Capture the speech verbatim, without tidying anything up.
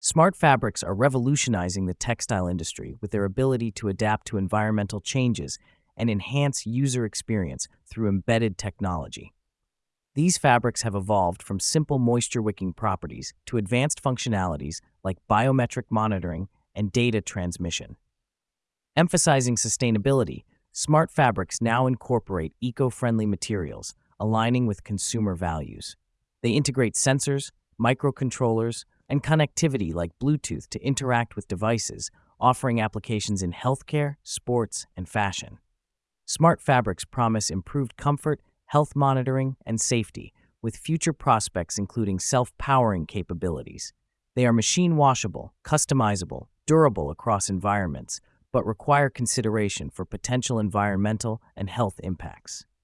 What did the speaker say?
Smart fabrics are revolutionizing the textile industry with their ability to adapt to environmental changes and enhance user experience through embedded technology. These fabrics have evolved from simple moisture-wicking properties to advanced functionalities like biometric monitoring and data transmission. Emphasizing sustainability, smart fabrics now incorporate eco-friendly materials, aligning with consumer values. They integrate sensors, microcontrollers, and connectivity like Bluetooth to interact with devices, offering applications in healthcare, sports, and fashion. Smart fabrics promise improved comfort, health monitoring, and safety, with future prospects including self-powering capabilities. They are machine washable, customizable, durable across environments, but require consideration for potential environmental and health impacts.